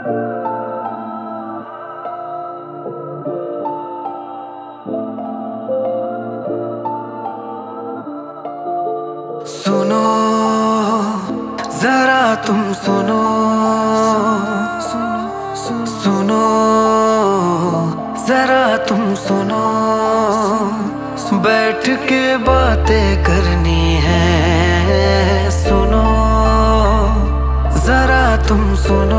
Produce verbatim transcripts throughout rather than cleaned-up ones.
सुनो जरा तुम सुनो, सुनो जरा तुम सुनो, बैठ के बातें करनी है। सुनो जरा तुम सुनो,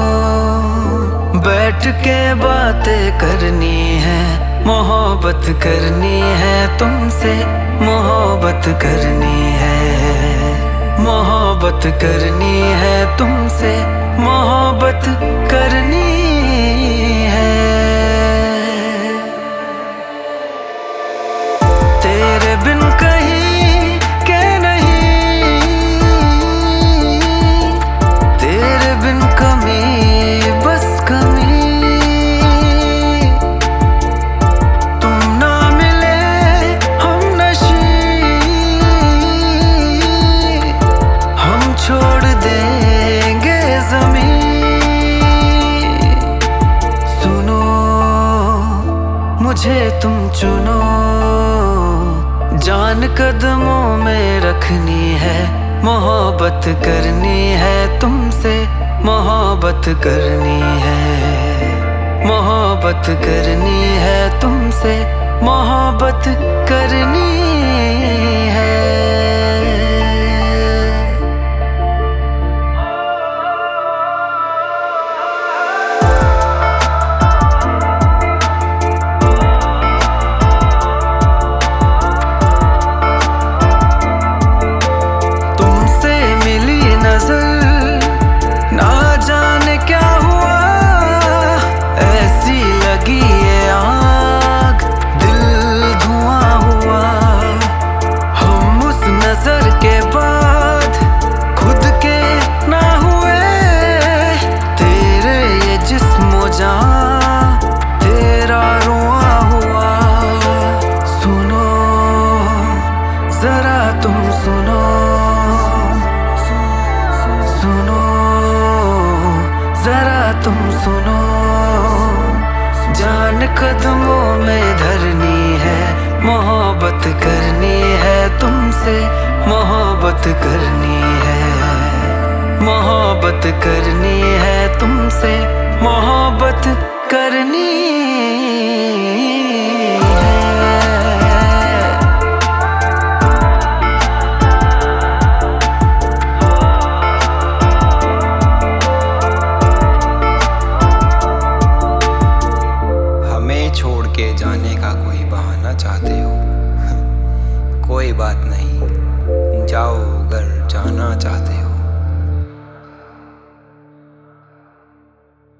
बैठ के बातें करनी है। मोहब्बत करनी है तुमसे, मोहब्बत करनी है, मोहब्बत करनी है तुमसे, मोहब्बत करनी है। तेरे बिन कहीं के नहीं, तेरे बिन कमी बस कमी। छोड़ देंगे ज़मीन। सुनो मुझे तुम चुनो, जान कदमों में रखनी है। मोहब्बत करनी है तुमसे, मोहब्बत करनी है, मोहब्बत करनी है तुमसे, मोहब्बत करनी है। तुम सुनो, सुनो जरा तुम सुनो, जान कदमों में धरनी है। मोहब्बत करनी है तुमसे, मोहब्बत करनी है, मोहब्बत करनी है तुमसे, मोहब्बत करनी है। छोड़ के जाने का कोई बहाना चाहते हो, कोई बात नहीं, जाओ अगर जाना चाहते हो।